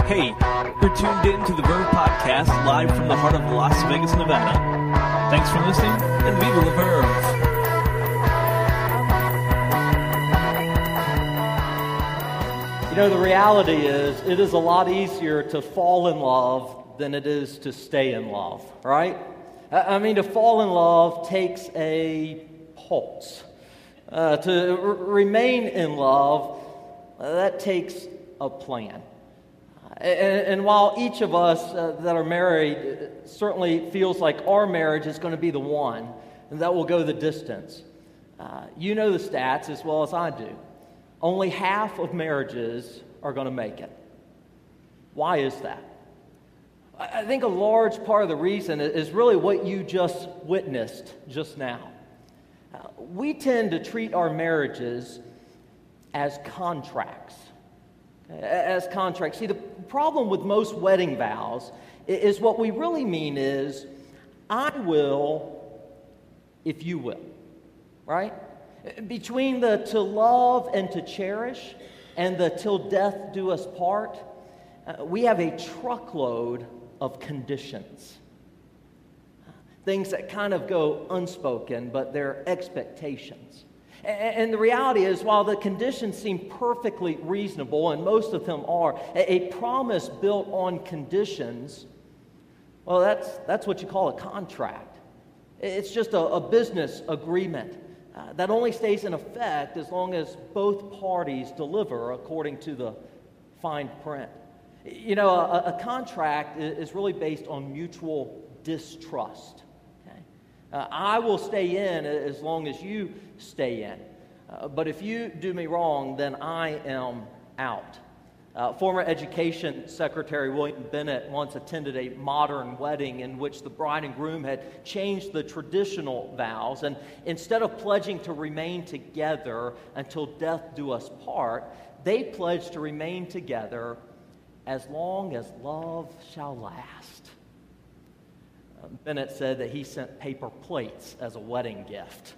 Hey, you're tuned in to the Verve Podcast live from the heart of Las Vegas, Nevada. Thanks for listening, and viva la Verve! You know, the reality is, it is a lot easier to fall in love than it is to stay in love, right? I mean, to fall in love takes a pulse. To remain in love, that takes a plan. And while each of us that are married certainly feels like our marriage is going to be the one that will go the distance, you know the stats as well as I do. Only half of marriages are going to make it. Why is that? I think a large part of the reason is really what you just witnessed just now. We tend to treat our marriages as contracts. See, the problem with most wedding vows is what we really mean is, I will if you will, right? Between the to love and to cherish and the till death do us part, we have a truckload of conditions. Things that kind of go unspoken, but they're expectations. And the reality is, while the conditions seem perfectly reasonable, and most of them are, a promise built on conditions, well, that's what you call a contract. It's just a business agreement that only stays in effect as long as both parties deliver according to the fine print. You know, a contract is really based on mutual distrust. I will stay in as long as you stay in. But if you do me wrong, then I am out. Former Education Secretary William Bennett once attended a modern wedding in which the bride and groom had changed the traditional vows, and instead of pledging to remain together until death do us part, they pledged to remain together as long as love shall last. Bennett said that he sent paper plates as a wedding gift.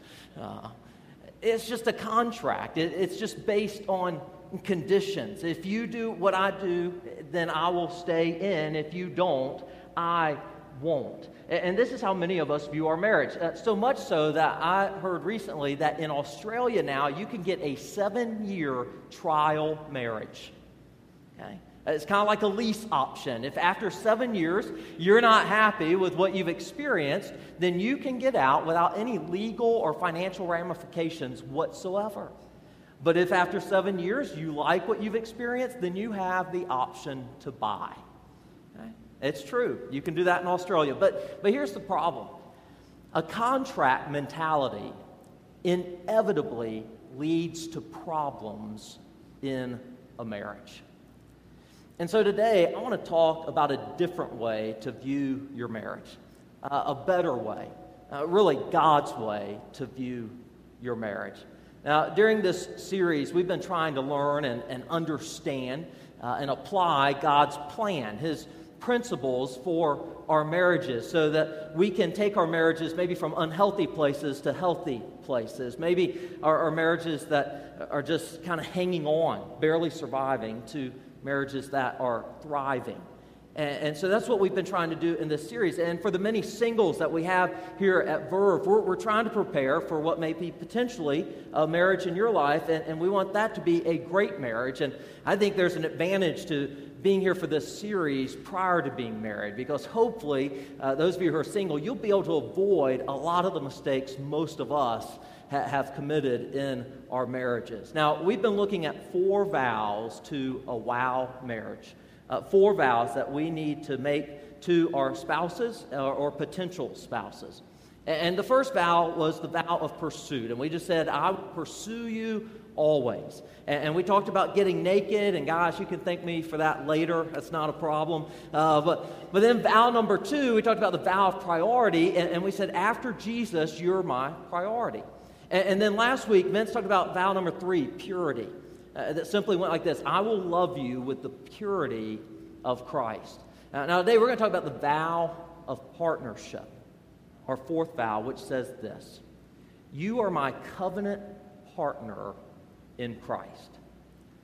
It's just a contract. It's just based on conditions. If you do what I do, then I will stay in. If you don't, I won't. And this is how many of us view our marriage. So much so that I heard recently that in Australia now, you can get a 7-year trial marriage. Okay? It's kind of like a lease option. If after 7 years you're not happy with what you've experienced, then you can get out without any legal or financial ramifications whatsoever. But if after 7 years you like what you've experienced, then you have the option to buy. Okay? It's true. You can do that in Australia. But here's the problem. A contract mentality inevitably leads to problems in a marriage. And so today, I want to talk about a different way to view your marriage, a better way, really God's way to view your marriage. Now, during this series, we've been trying to learn and understand and apply God's plan, His principles for our marriages, so that we can take our marriages maybe from unhealthy places to healthy places, maybe our marriages that are just kind of hanging on, barely surviving, to marriages that are thriving. And so that's what we've been trying to do in this series. And for the many singles that we have here at Verve, we're trying to prepare for what may be potentially a marriage in your life, and we want that to be a great marriage. And I think there's an advantage to being here for this series prior to being married, because hopefully those of you who are single, you'll be able to avoid a lot of the mistakes most of us have committed in our marriages. Now, we've been looking at 4 vows to a wow marriage. 4 vows that we need to make to our spouses or potential spouses. And the first vow was the vow of pursuit. And we just said, I will pursue you always. And we talked about getting naked. And guys, you can thank me for that later. That's not a problem. But then vow number 2, we talked about the vow of priority. And we said, after Jesus, you're my priority. And then last week, Vince talked about vow number 3, purity. That simply went like this: I will love you with the purity of Christ. Now today we're going to talk about the vow of partnership, our 4th vow, which says this: you are my covenant partner in Christ.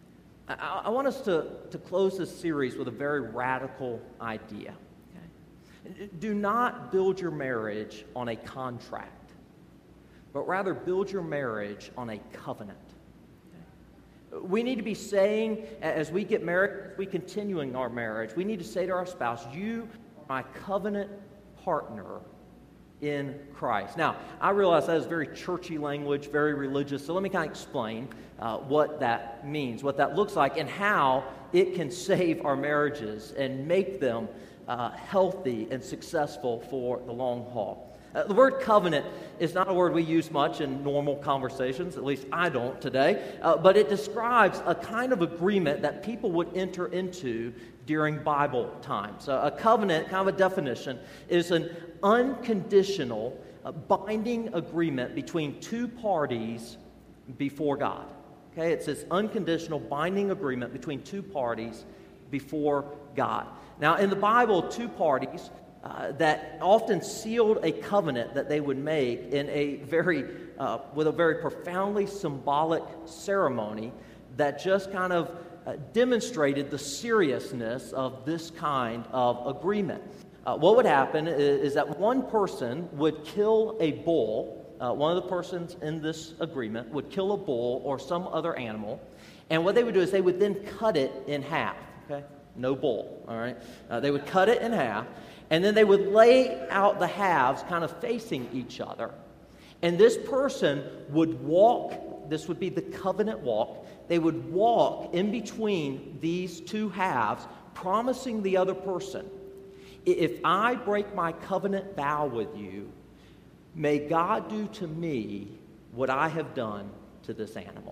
I want us to close this series with a very radical idea. Okay? Do not build your marriage on a contract, but rather build your marriage on a covenant. Okay? We need to be saying, as we get married, as we continuing our marriage, we need to say to our spouse, you are my covenant partner in Christ. Now, I realize that is very churchy language, very religious, so let me kind of explain what that means, what that looks like, and how it can save our marriages and make them healthy and successful for the long haul. The word covenant is not a word we use much in normal conversations, at least I don't today, but it describes a kind of agreement that people would enter into during Bible times. A covenant, kind of a definition, is an unconditional, binding agreement between two parties before God. Okay, it's this unconditional, binding agreement between two parties before God. Now, in the Bible, two parties that often sealed a covenant that they would make in a very, with a very profoundly symbolic ceremony that just kind of demonstrated the seriousness of this kind of agreement. What would happen is that one person would kill a bull. One of the persons in this agreement would kill a bull or some other animal, and what they would do is they would then cut it in half. Okay, no bull. All right, they would cut it in half. And then they would lay out the halves kind of facing each other. And this person would walk, this would be the covenant walk, they would walk in between these two halves, promising the other person, if I break my covenant vow with you, may God do to me what I have done to this animal.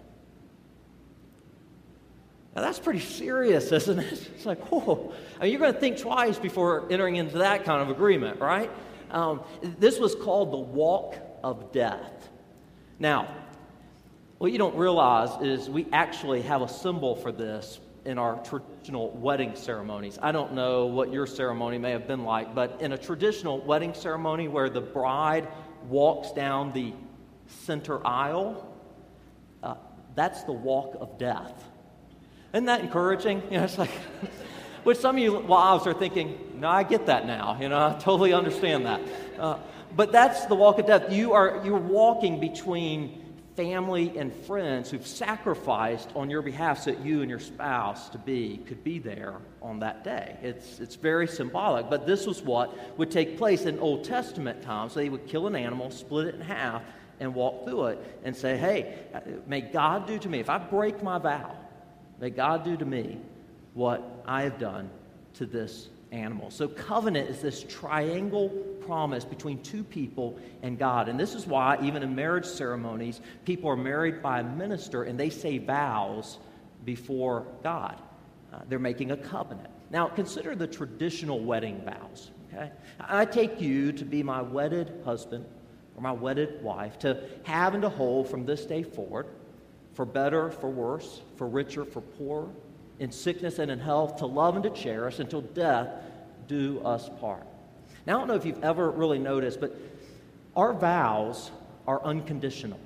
Now, that's pretty serious, isn't it? It's like, whoa. I mean, you're going to think twice before entering into that kind of agreement, right? This was called the walk of death. Now, what you don't realize is we actually have a symbol for this in our traditional wedding ceremonies. I don't know what your ceremony may have been like, but in a traditional wedding ceremony where the bride walks down the center aisle, that's the walk of death. Isn't that encouraging? You know, it's like, which some of you wives are thinking, no, I get that now. You know, I totally understand that. But that's the walk of death. You're walking between family and friends who've sacrificed on your behalf so that you and your spouse could be there on that day. It's very symbolic. But this was what would take place in Old Testament times. So they would kill an animal, split it in half, and walk through it and say, hey, may God do to me, if I break my vow, may God do to me what I have done to this animal. So covenant is this triangle promise between two people and God. And this is why even in marriage ceremonies, people are married by a minister and they say vows before God. They're making a covenant. Now consider the traditional wedding vows. Okay? I take you to be my wedded husband or my wedded wife, to have and to hold from this day forward, for better, for worse, for richer, for poorer, in sickness and in health, to love and to cherish until death do us part. Now, I don't know if you've ever really noticed, but our vows are unconditional.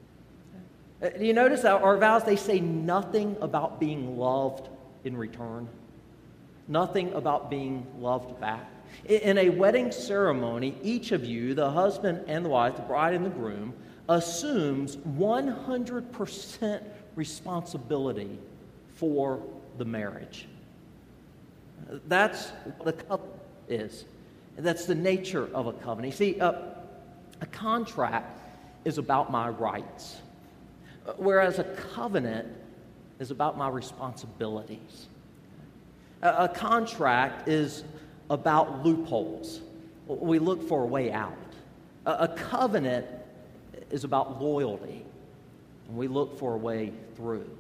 Do you notice that our vows, they say nothing about being loved in return, nothing about being loved back. In a wedding ceremony, each of you, the husband and the wife, the bride and the groom, assumes 100% responsibility for the marriage. That's what a covenant is. That's the nature of a covenant. You see, a contract is about my rights, whereas a covenant is about my responsibilities. A contract is about loopholes. We look for a way out. A covenant is about loyalty, and we look for a way through.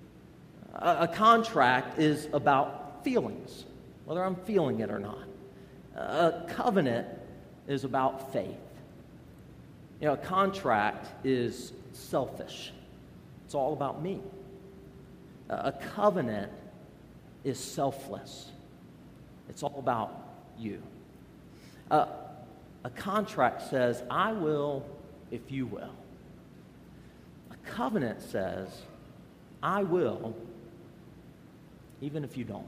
A contract is about feelings, whether I'm feeling it or not. A covenant is about faith. You know, a contract is selfish. It's all about me. A covenant is selfless. It's all about you. A contract says, I will if you will. A covenant says, I will even if you don't.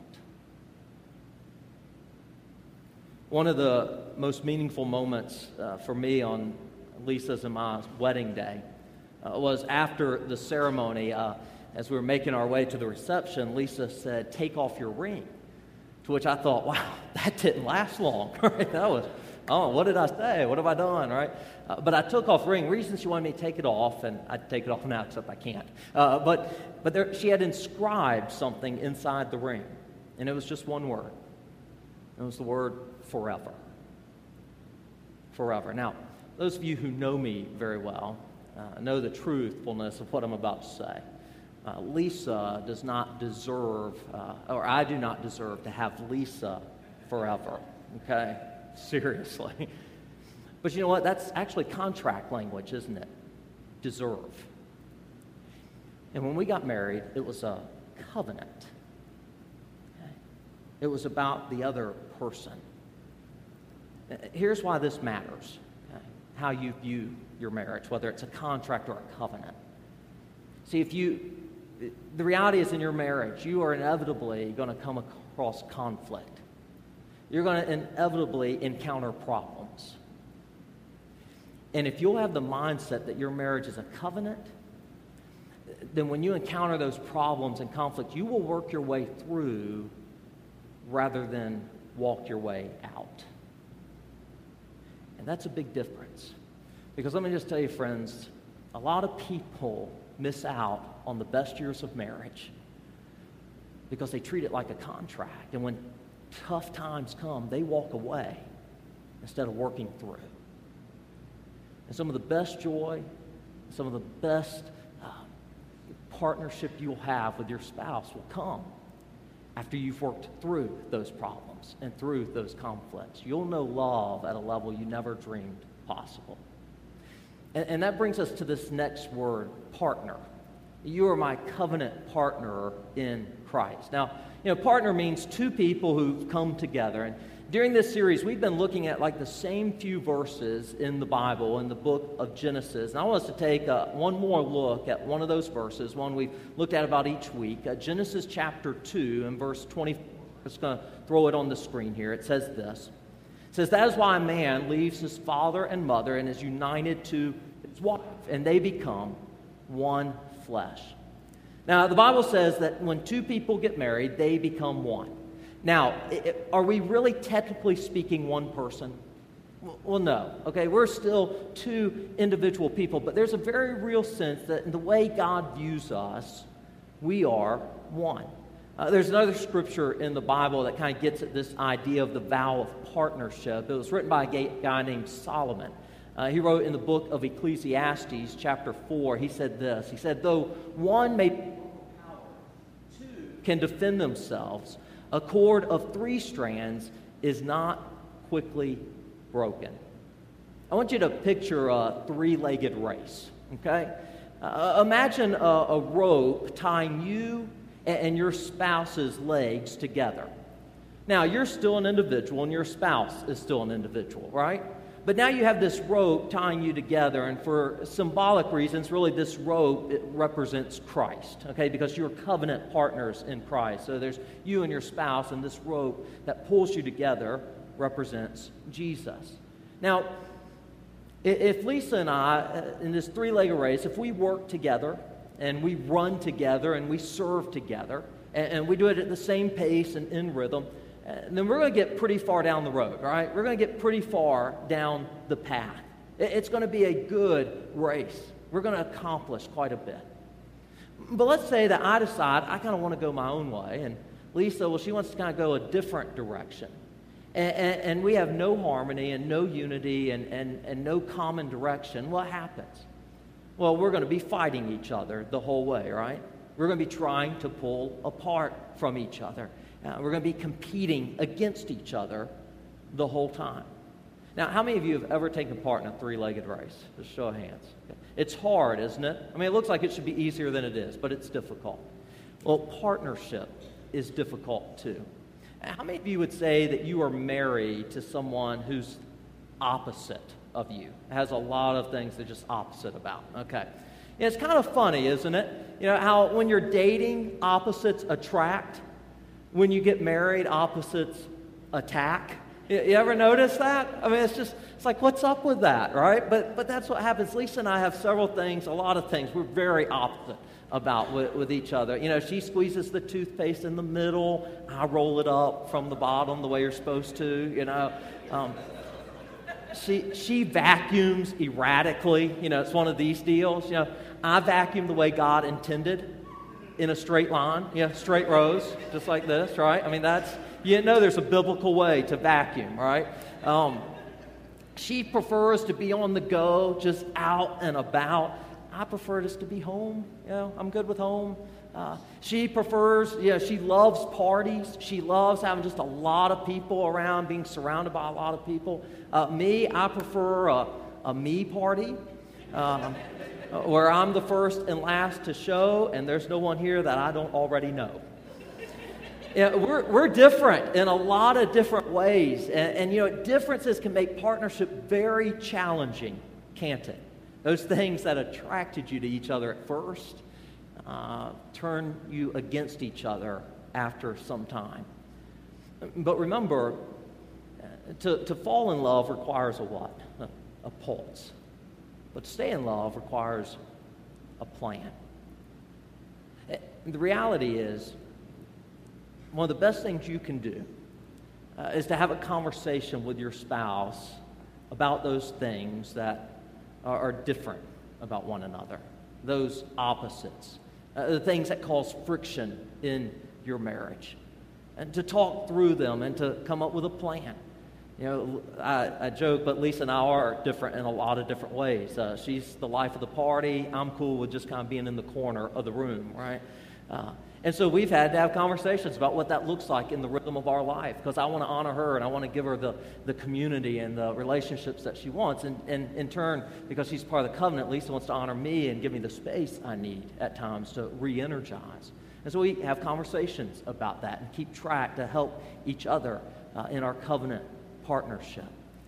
One of the most meaningful moments for me on Lisa's and my wedding day was after the ceremony. As we were making our way to the reception, Lisa said, "Take off your ring." To which I thought, wow, that didn't last long. Right? That was, oh, what did I say? What have I done? Right? But I took off the ring. The reason she wanted me to take it off, and I'd take it off now, except I can't. But she had inscribed something inside the ring, and it was just one word. It was the word forever. Forever. Now, those of you who know me very well know the truthfulness of what I'm about to say. Lisa does not deserve, or I do not deserve to have Lisa forever, okay? Seriously. But you know what? That's actually contract language, isn't it? Deserve. And when we got married, it was a covenant. Okay? It was about the other person. Here's why this matters, okay? How you view your marriage, whether it's a contract or a covenant. See, the reality is in your marriage, you are inevitably going to come across conflict. You're going to inevitably encounter problems. And if you'll have the mindset that your marriage is a covenant, then when you encounter those problems and conflict, you will work your way through rather than walk your way out. And that's a big difference. Because let me just tell you, friends, a lot of people miss out on the best years of marriage because they treat it like a contract. And when tough times come, they walk away instead of working through. And some of the best joy, some of the best partnership you'll have with your spouse will come after you've worked through those problems and through those conflicts. You'll know love at a level you never dreamed possible. And that brings us to this next word, partner. You are my covenant partner in Christ. Now, partner means two people who've come together. And during this series, we've been looking at like the same few verses in the Bible, in the book of Genesis. And I want us to take one more look at one of those verses, one we've looked at about each week. Genesis chapter 2 and verse 20. I'm just going to throw it on the screen here. It says this. It says, "That is why a man leaves his father and mother and is united to his wife, and they become one flesh." Now, the Bible says that when two people get married, they become one. Now, are we really technically speaking one person? Well, no. Okay, we're still two individual people, but there's a very real sense that in the way God views us, we are one. There's another scripture in the Bible that kind of gets at this idea of the vow of partnership. It was written by a guy named Solomon. He wrote in the book of Ecclesiastes, chapter 4, he said this. He said, "Though one may power, two can defend themselves. A cord of 3 strands is not quickly broken." I want you to picture a 3-legged race, okay? Imagine a rope tying you and your spouse's legs together. Now, you're still an individual and your spouse is still an individual, right? But now you have this rope tying you together, and for symbolic reasons, really this rope, it represents Christ, okay? Because you're covenant partners in Christ. So there's you and your spouse, and this rope that pulls you together represents Jesus. Now, if Lisa and I, in this 3-legged race, if we work together, and we run together, and we serve together, and we do it at the same pace and in rhythm, then we're going to get pretty far down the road, right? We're going to get pretty far down the path. It's going to be a good race. We're going to accomplish quite a bit. But let's say that I decide I kind of want to go my own way, and Lisa, well, she wants to kind of go a different direction. And we have no harmony and no unity and no common direction. What happens? Well, we're going to be fighting each other the whole way, right? We're going to be trying to pull apart from each other. We're going to be competing against each other the whole time. Now, how many of you have ever taken part in a 3-legged race? Just show of hands. Okay. It's hard, isn't it? I mean, it looks like it should be easier than it is, but it's difficult. Well, partnership is difficult too. How many of you would say that you are married to someone who's opposite of you? It has a lot of things they're just opposite about. Okay. And it's kind of funny, isn't it? You know, how when you're dating, opposites attract. when you get married, opposites attack. You ever notice that? I mean, it's like, what's up with that, right? But that's what happens. Lisa and I have several things, a lot of things we're very opposite about with each other. You know, she squeezes the toothpaste in the middle. I roll it up from the bottom the way you're supposed to, you know. She vacuums erratically. You know, it's one of these deals. You know, I vacuum the way God intended, in a straight line, straight rows, just like this, right? I mean, there's a biblical way to vacuum, right? She prefers to be on the go, just out and about. I prefer just to be home. I'm good with home. She prefers, she loves parties. She loves having just a lot of people around, being surrounded by a lot of people. Me, I prefer a me party, where I'm the first and last to show, and there's no one here that I don't already know. We're different in a lot of different ways, and differences can make partnership very challenging, can't it? Those things that attracted you to each other at first turn you against each other after some time. But remember, to fall in love requires a what? A pulse. But to stay in love requires a plan. The reality is, one of the best things you can do is to have a conversation with your spouse about those things that are different about one another, those opposites, the things that cause friction in your marriage, and to talk through them and to come up with a plan. I joke, but Lisa and I are different in a lot of different ways. She's the life of the party. I'm cool with just kind of being in the corner of the room, right? And so we've had to have conversations about what that looks like in the rhythm of our life, because I want to honor her and I want to give her the community and the relationships that she wants. And in turn, because she's part of the covenant, Lisa wants to honor me and give me the space I need at times to re-energize. And so we have conversations about that and keep track to help each other in our covenant partnership.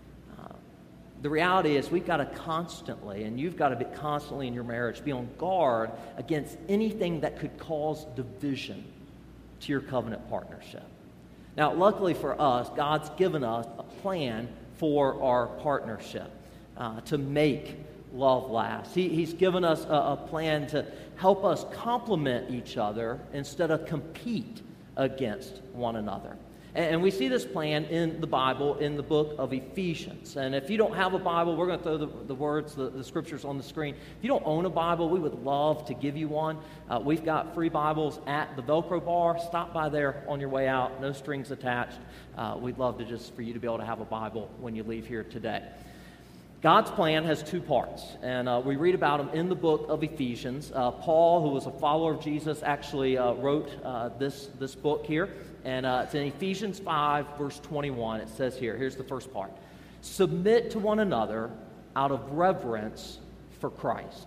The reality is we've got to constantly, and you've got to be constantly in your marriage, be on guard against anything that could cause division to your covenant partnership. Now, luckily for us, God's given us a plan for our partnership to make love last. He's given us a plan to help us complement each other instead of compete against one another. And we see this plan in the Bible, in the book of Ephesians. And if you don't have a Bible, we're going to throw the words, the scriptures on the screen. If you don't own a Bible, we would love to give you one. We've got free Bibles at the Velcro bar. Stop by there on your way out. No strings attached. We'd love for you to be able to have a Bible when you leave here today. God's plan has two parts, and we read about them in the book of Ephesians. Paul, who was a follower of Jesus, actually wrote this book here. And it's in Ephesians 5, verse 21. It says here's the first part. Submit to one another out of reverence for Christ.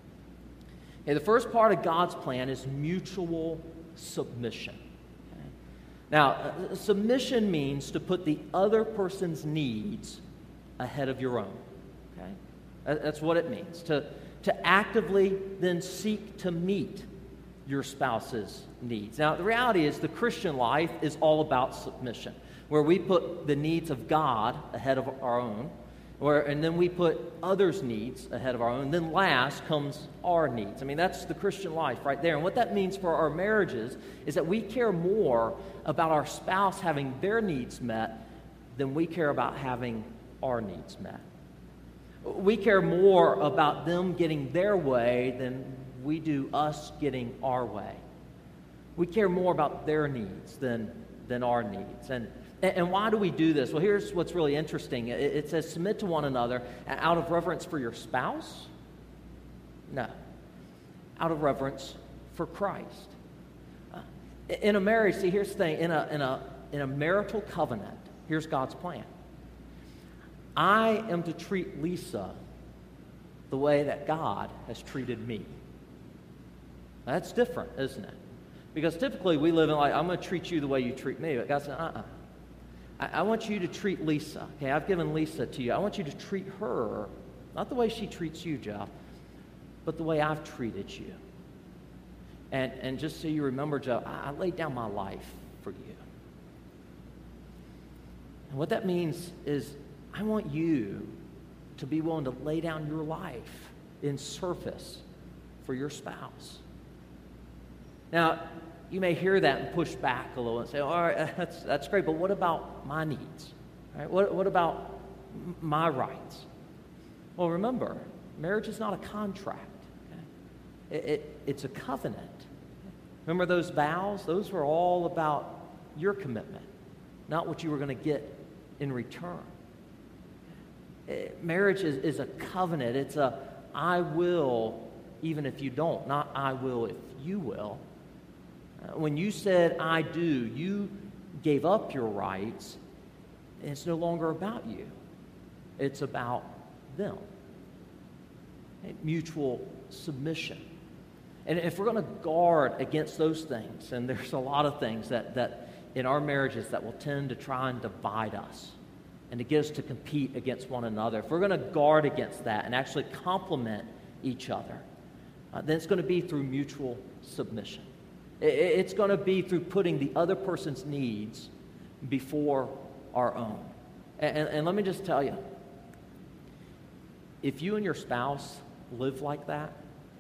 Okay, the first part of God's plan is mutual submission. Okay? Now, submission means to put the other person's needs ahead of your own. Okay? That's what it means. To actively then seek to meet your spouse's needs. Now, the reality is the Christian life is all about submission, where we put the needs of God ahead of our own, and then we put others' needs ahead of our own, and then last comes our needs. I mean, that's the Christian life right there. And what that means for our marriages is that we care more about our spouse having their needs met than we care about having our needs met. We care more about them getting their way than we do us getting our way. We care more about their needs than our needs. And why do we do this? Well, here's what's really interesting. It says submit to one another out of reverence for your spouse? No. Out of reverence for Christ. In a marriage, see, here's the thing. In a marital covenant, here's God's plan. I am to treat Lisa the way that God has treated me. That's different, isn't it? Because typically we live in like, I'm going to treat you the way you treat me. But God said, I want you to treat Lisa. Okay, I've given Lisa to you. I want you to treat her, not the way she treats you, Jeff, but the way I've treated you. And just so you remember, Jeff, I laid down my life for you. And what that means is I want you to be willing to lay down your life in service for your spouse. Now, you may hear that and push back a little and say, all right, that's great, but what about my needs? All right, what about my rights? Well, remember, marriage is not a contract. Okay? It's a covenant. Remember those vows? Those were all about your commitment, not what you were going to get in return. Marriage is a covenant. It's a I will even if you don't, not I will if you will. When you said I do, you gave up your rights, and it's no longer about you. It's about them. Mutual submission. And if we're going to guard against those things, and there's a lot of things that in our marriages that will tend to try and divide us and to get us to compete against one another, if we're going to guard against that and actually complement each other, then it's going to be through mutual submission. It's going to be through putting the other person's needs before our own. And let me just tell you, if you and your spouse live like that,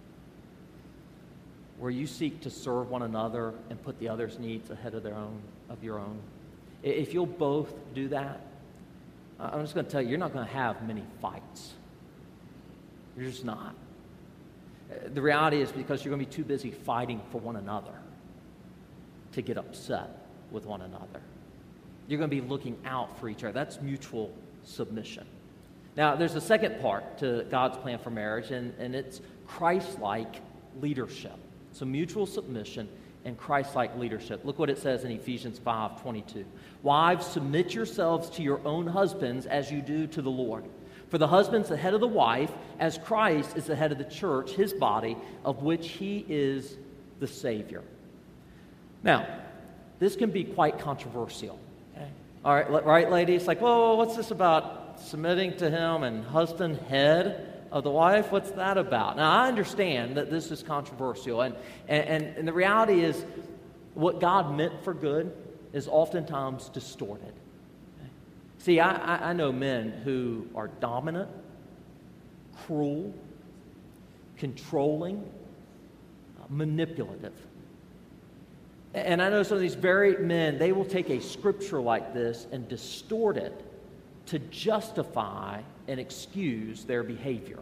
where you seek to serve one another and put the other's needs ahead of your own, if you'll both do that, I'm just going to tell you, you're not going to have many fights. You're just not. The reality is because you're going to be too busy fighting for one another to get upset with one another. You're going to be looking out for each other. That's mutual submission. Now, there's a second part to God's plan for marriage, and it's Christ-like leadership. So mutual submission and Christ-like leadership. Look what it says in Ephesians 5:22. Wives, submit yourselves to your own husbands as you do to the Lord. For the husband's the head of the wife, as Christ is the head of the church, his body, of which he is the Savior. Now, this can be quite controversial. Okay? All right, ladies? Like, whoa, what's this about submitting to him and husband head of the wife? What's that about? Now, I understand that this is controversial, and the reality is what God meant for good is oftentimes distorted. See, I know men who are dominant, cruel, controlling, manipulative. And I know some of these very men, they will take a scripture like this and distort it to justify and excuse their behavior.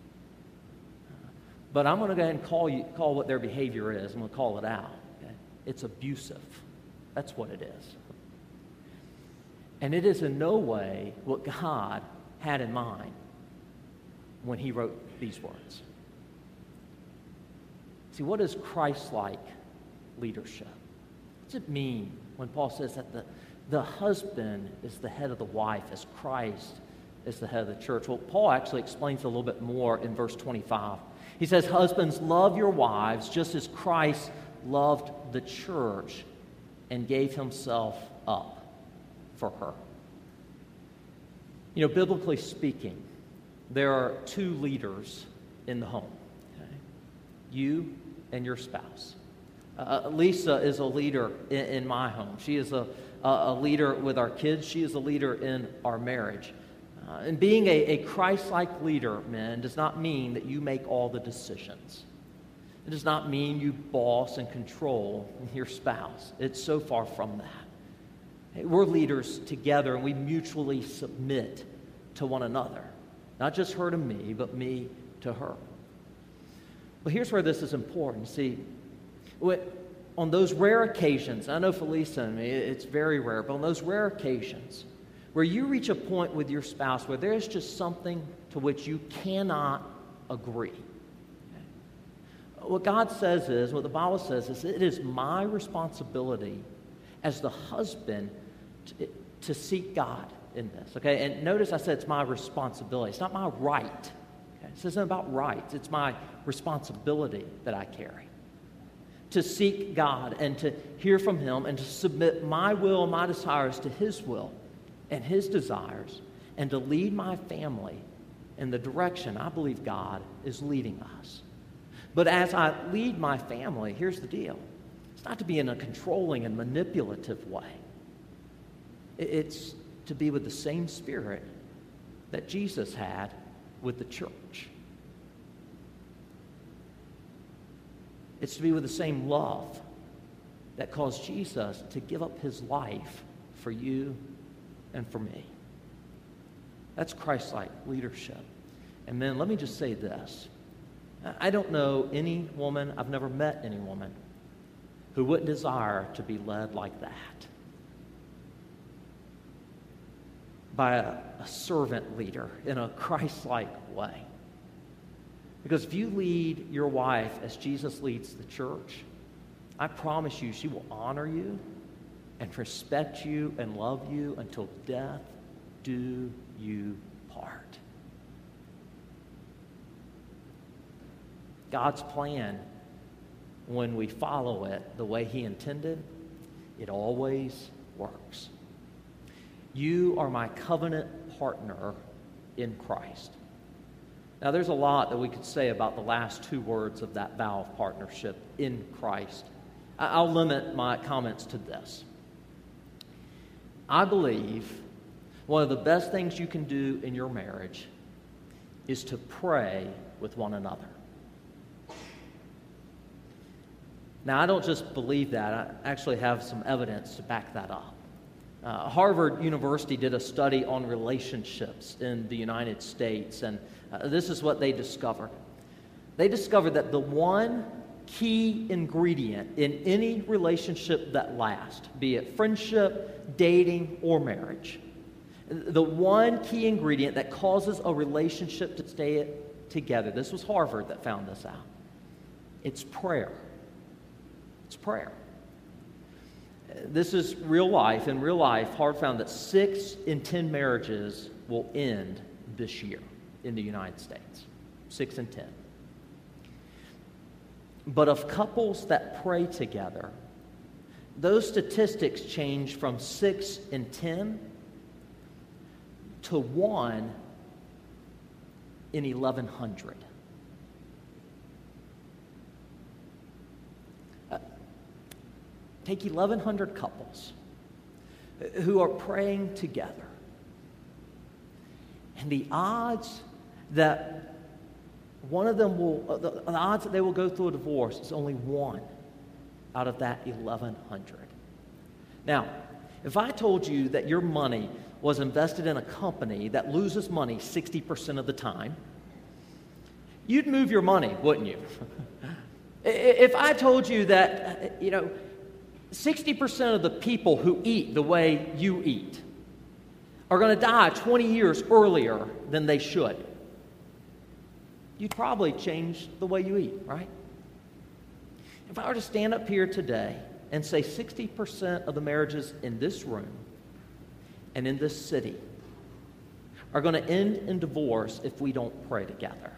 But I'm going to go ahead and call what their behavior is. I'm going to call it out. Okay? It's abusive. That's what it is. And it is in no way what God had in mind when he wrote these words. See, what is Christ-like leadership? What does it mean when Paul says that the husband is the head of the wife as Christ is the head of the church? Well, Paul actually explains a little bit more in verse 25. He says, husbands, love your wives just as Christ loved the church and gave himself up for her. You know, biblically speaking, there are two leaders in the home. Okay? You and your spouse. Lisa is a leader in my home. She is a leader with our kids. She is a leader in our marriage. And being a Christ-like leader, men, does not mean that you make all the decisions. It does not mean you boss and control your spouse. It's so far from that. We're leaders together, and we mutually submit to one another. Not just her to me, but me to her. But here's where this is important. See, on those rare occasions, I know for Lisa and me, it's very rare, but on those rare occasions where you reach a point with your spouse where there's just something to which you cannot agree. What God says is, what the Bible says is, it is my responsibility as the husband to seek God in this, okay? And notice I said it's my responsibility. It's not my right. Okay? This isn't about rights. It's my responsibility that I carry. To seek God and to hear from him and to submit my will and my desires to his will and his desires and to lead my family in the direction I believe God is leading us. But as I lead my family, here's the deal. It's not to be in a controlling and manipulative way. It's to be with the same spirit that Jesus had with the church. It's to be with the same love that caused Jesus to give up his life for you and for me. That's Christ-like leadership. And men, let me just say this. I don't know any woman, I've never met any woman who wouldn't desire to be led like that. By a servant leader in a Christ-like way. Because if you lead your wife as Jesus leads the church, I promise you she will honor you and respect you and love you until death do you part. God's plan, when we follow it the way he intended, it always works. You are my covenant partner in Christ. Now, there's a lot that we could say about the last two words of that vow of partnership, in Christ. I'll limit my comments to this. I believe one of the best things you can do in your marriage is to pray with one another. Now, I don't just believe that. I actually have some evidence to back that up. Harvard University did a study on relationships in the United States, and this is what they discovered. They discovered that the one key ingredient in any relationship that lasts, be it friendship, dating, or marriage, the one key ingredient that causes a relationship to stay together, this was Harvard that found this out, it's prayer. It's prayer. This is real life. In real life, Harvard found that 6 in 10 marriages will end this year in the United States. 6 in 10. But of couples that pray together, those statistics change from 6 in 10 to 1 in 1,100. Take 1,100 couples who are praying together. And the odds that one of them will, the odds that they will go through a divorce is only 1 out of that 1,100. Now, if I told you that your money was invested in a company that loses money 60% of the time, you'd move your money, wouldn't you? If I told you that, 60% of the people who eat the way you eat are going to die 20 years earlier than they should, you'd probably change the way you eat, right? If I were to stand up here today and say 60% of the marriages in this room and in this city are going to end in divorce if we don't pray together,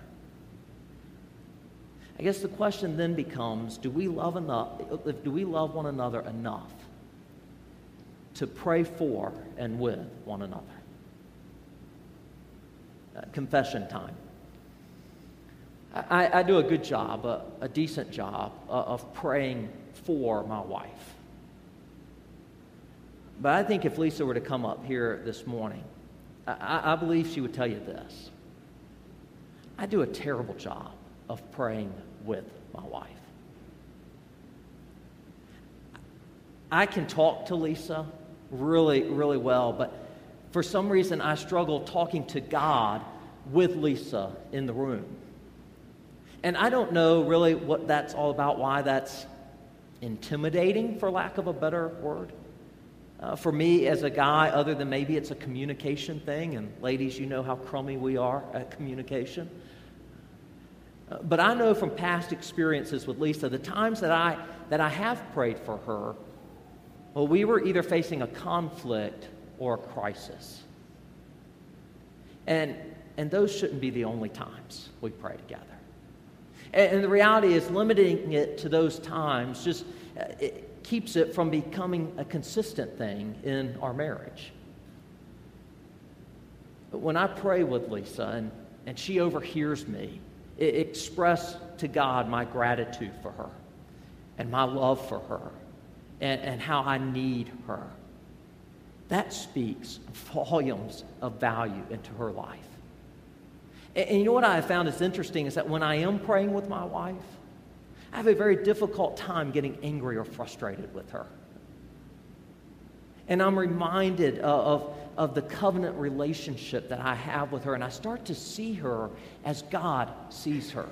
I guess the question then becomes, do we love one another enough to pray for and with one another? Confession time. I do a good job, a decent job of praying for my wife. But I think if Lisa were to come up here this morning, I believe she would tell you this. I do a terrible job of praying with my wife. I can talk to Lisa really, really well, but for some reason I struggle talking to God with Lisa in the room. And I don't know really what that's all about, why that's intimidating, for lack of a better word. For me as a guy, other than maybe it's a communication thing, and ladies, you know how crummy we are at communication. But I know from past experiences with Lisa, the times that I have prayed for her, well, we were either facing a conflict or a crisis. And those shouldn't be the only times we pray together. And the reality is, limiting it to those times just it keeps it from becoming a consistent thing in our marriage. But when I pray with Lisa and she overhears me, express to God my gratitude for her. and my love for her and how I need her. That speaks volumes of value into her life. And you know what I have found is interesting is that when I am praying with my wife, I have a very difficult time getting angry or frustrated with her. And I'm reminded of the covenant relationship that I have with her, and I start to see her as God sees her.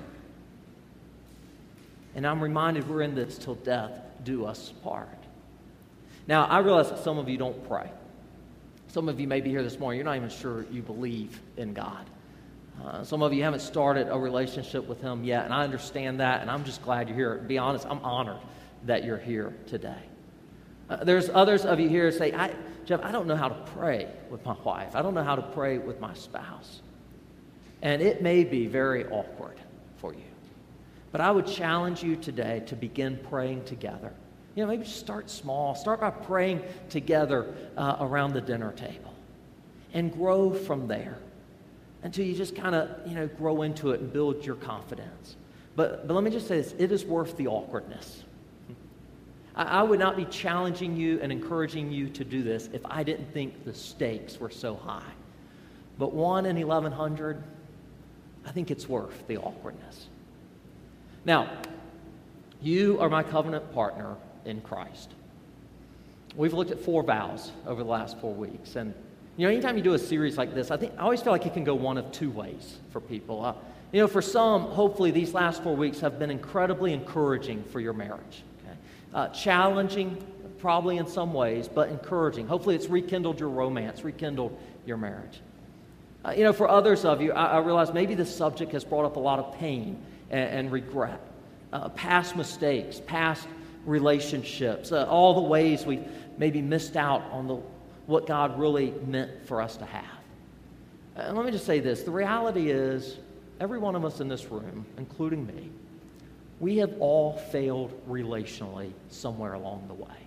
And I'm reminded we're in this till death do us part. Now, I realize that some of you don't pray. Some of you may be here this morning, you're not even sure you believe in God. Some of you haven't started a relationship with Him yet, and I understand that, and I'm just glad you're here. To be honest, I'm honored that you're here today. There's others of you here who say, Jeff, I don't know how to pray with my wife. I don't know how to pray with my spouse. And it may be very awkward for you. But I would challenge you today to begin praying together. You know, maybe just start small. Start by praying together around the dinner table. And grow from there until you just kind of, grow into it and build your confidence. But let me just say this, it is worth the awkwardness. I would not be challenging you and encouraging you to do this if I didn't think the stakes were so high. But 1 in 1,100, I think it's worth the awkwardness. Now, you are my covenant partner in Christ. We've looked at 4 vows over the last 4 weeks. And, anytime you do a series like this, I always feel like it can go one of 2 ways for people. For some, hopefully these last 4 weeks have been incredibly encouraging for your marriage. Challenging, probably in some ways, but encouraging. Hopefully it's rekindled your romance, rekindled your marriage. For others of you, I realize maybe this subject has brought up a lot of pain and regret. Past mistakes, past relationships, all the ways we've maybe missed out on what God really meant for us to have. And let me just say this. The reality is, every one of us in this room, including me, we have all failed relationally somewhere along the way.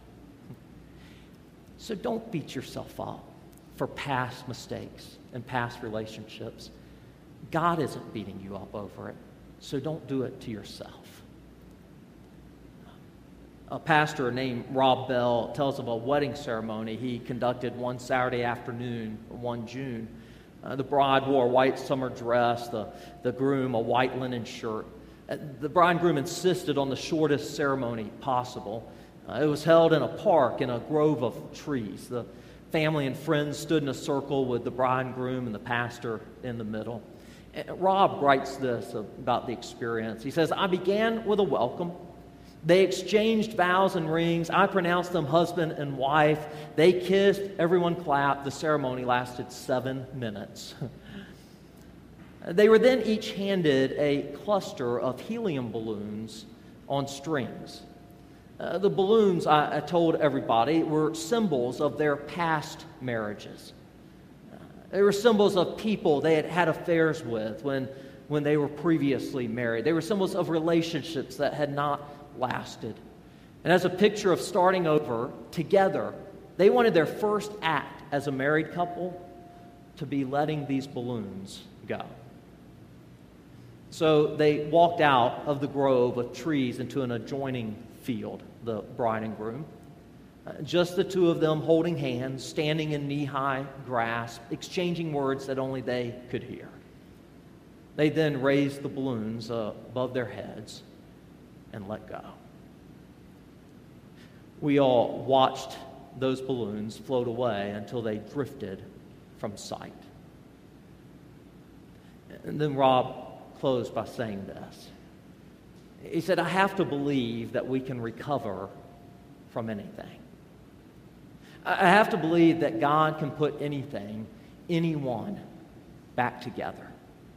So don't beat yourself up for past mistakes and past relationships. God isn't beating you up over it, so don't do it to yourself. A pastor named Rob Bell tells of a wedding ceremony he conducted one Saturday afternoon, 1 June. The bride wore a white summer dress, the groom a white linen shirt. The bride and groom insisted on the shortest ceremony possible. It was held in a park in a grove of trees. The family and friends stood in a circle with the bride and groom and the pastor in the middle. And Rob writes this about the experience. He says, I began with a welcome. They exchanged vows and rings. I pronounced them husband and wife. They kissed. Everyone clapped. The ceremony lasted 7 minutes. They were then each handed a cluster of helium balloons on strings. The balloons, I told everybody, were symbols of their past marriages. They were symbols of people they had had affairs with when they were previously married. They were symbols of relationships that had not lasted. And as a picture of starting over together, they wanted their first act as a married couple to be letting these balloons go. So they walked out of the grove of trees into an adjoining field, the bride and groom. Just the two of them holding hands, standing in knee-high grass, exchanging words that only they could hear. They then raised the balloons above their heads and let go. We all watched those balloons float away until they drifted from sight. And then Rob closed by saying this. He said, I have to believe that we can recover from anything. I have to believe that God can put anything, anyone, back together.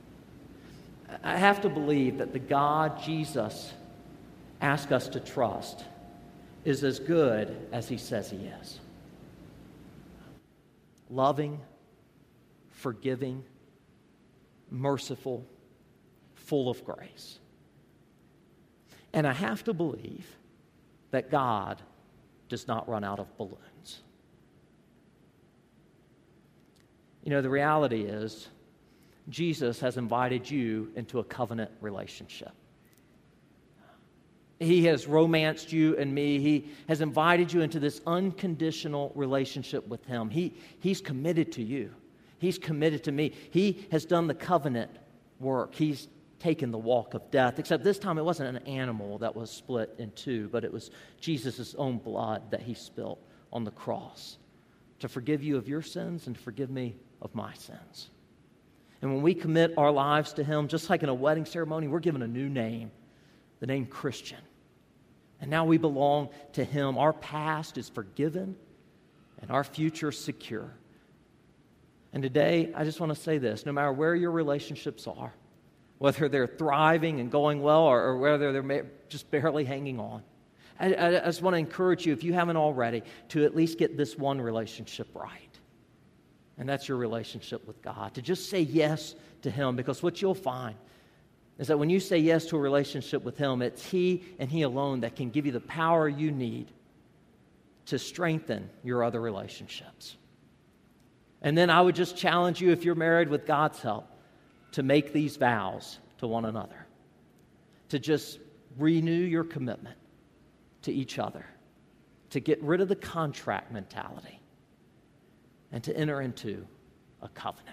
I have to believe that the God Jesus asks us to trust is as good as He says He is. Loving, forgiving, merciful, full of grace. And I have to believe that God does not run out of balloons. The reality is, Jesus has invited you into a covenant relationship. He has romanced you and me. He has invited you into this unconditional relationship with Him. He's committed to you. He's committed to me. He has done the covenant work. He's taken the walk of death, except this time it wasn't an animal that was split in two, but it was Jesus' own blood that He spilt on the cross to forgive you of your sins and to forgive me of my sins. And when we commit our lives to Him, just like in a wedding ceremony, we're given a new name, the name Christian. And now we belong to Him. Our past is forgiven and our future secure. And today, I just want to say this, no matter where your relationships are, whether they're thriving and going well or whether they're just barely hanging on, I just want to encourage you, if you haven't already, to at least get this one relationship right. And that's your relationship with God. To just say yes to Him, because what you'll find is that when you say yes to a relationship with Him, it's He and He alone that can give you the power you need to strengthen your other relationships. And then I would just challenge you, if you're married with God's help, to make these vows to one another, to just renew your commitment to each other, to get rid of the contract mentality, and to enter into a covenant.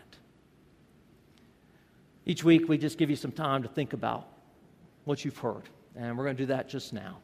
Each week, we just give you some time to think about what you've heard, and we're going to do that just now.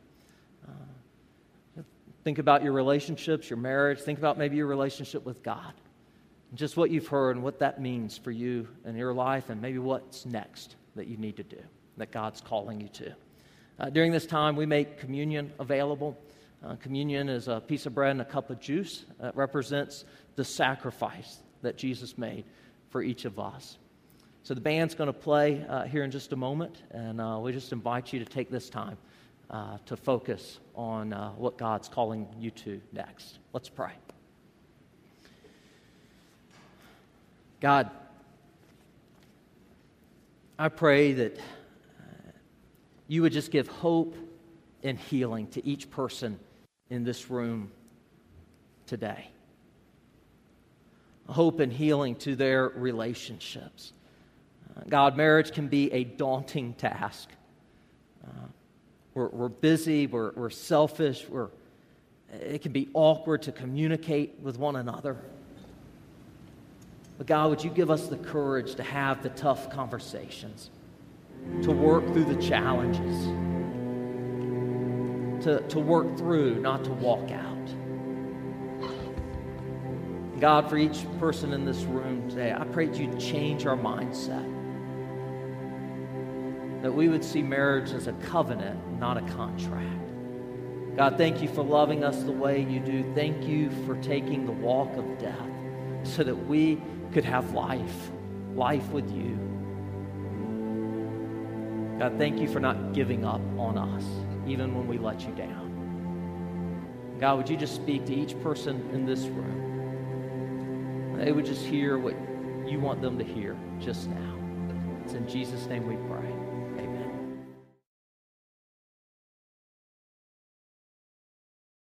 Think about your relationships, your marriage. Think about maybe your relationship with God, and just what you've heard and what that means for you and your life, and maybe what's next that you need to do, that God's calling you to. During this time, we make communion available. Communion is a piece of bread and a cup of juice that represents the sacrifice that Jesus made for each of us. So the band's going to play here in just a moment, and we just invite you to take this time to focus on what God's calling you to next. Let's pray. God, I pray that you would just give hope and healing to each person in this room today. Hope and healing to their relationships. God, marriage can be a daunting task. We're busy, we're selfish, it can be awkward to communicate with one another. But God, would you give us the courage to have the tough conversations, to work through the challenges, to work through, not to walk out. God, for each person in this room today, I pray that you'd change our mindset, that we would see marriage as a covenant, not a contract. God, thank you for loving us the way you do. Thank you for taking the walk of death so that we could have life with you. God, thank you for not giving up on us, even when we let you down. God, would you just speak to each person in this room? They would just hear what you want them to hear just now. It's in Jesus' name we pray.